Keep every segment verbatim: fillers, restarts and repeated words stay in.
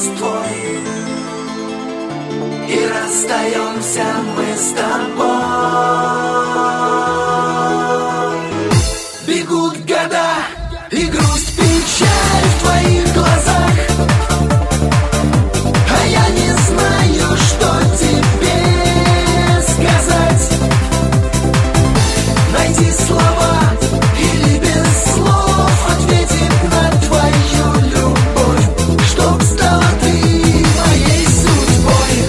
возраст твой, и расстаемся мы с тобой. Бегут года, и грусть, печаль в твоих глазах, а я не знаю, что тебе сказать. Найти слова или без слов ответить на твою любовь, чтоб стала ты моей судьбой.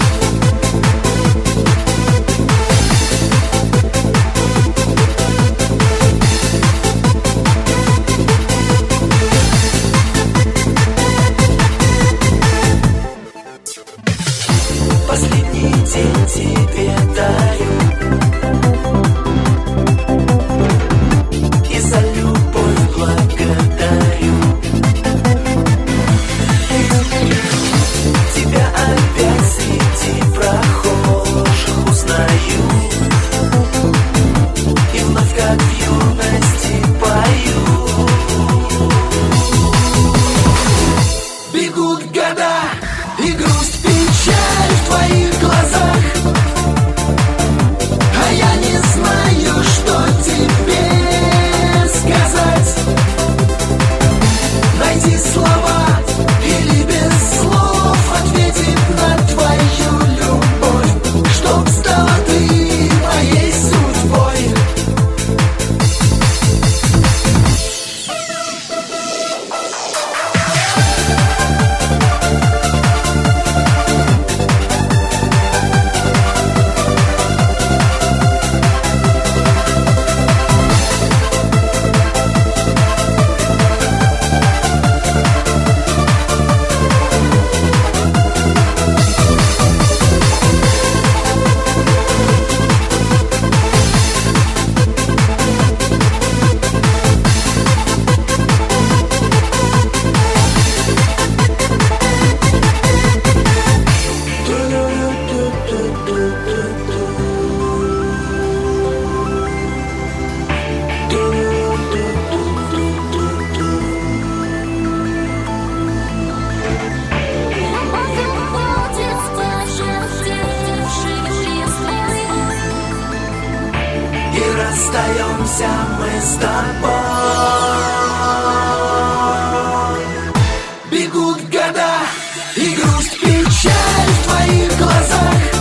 Последний день тебе дарю, и за любовь благодарю. Тебя опять среди прохожих узнаю, и вновь как в юности пою. Бегут года, и грусть, печаль в твоих глазах, а я не знаю, что тебе сказать. Найти слова или без слов ответить на твою любовь, чтоб стала ты моей судьбой. И расстаемся мы с тобой. Бегут года, и грусть, печаль в твоих глазах,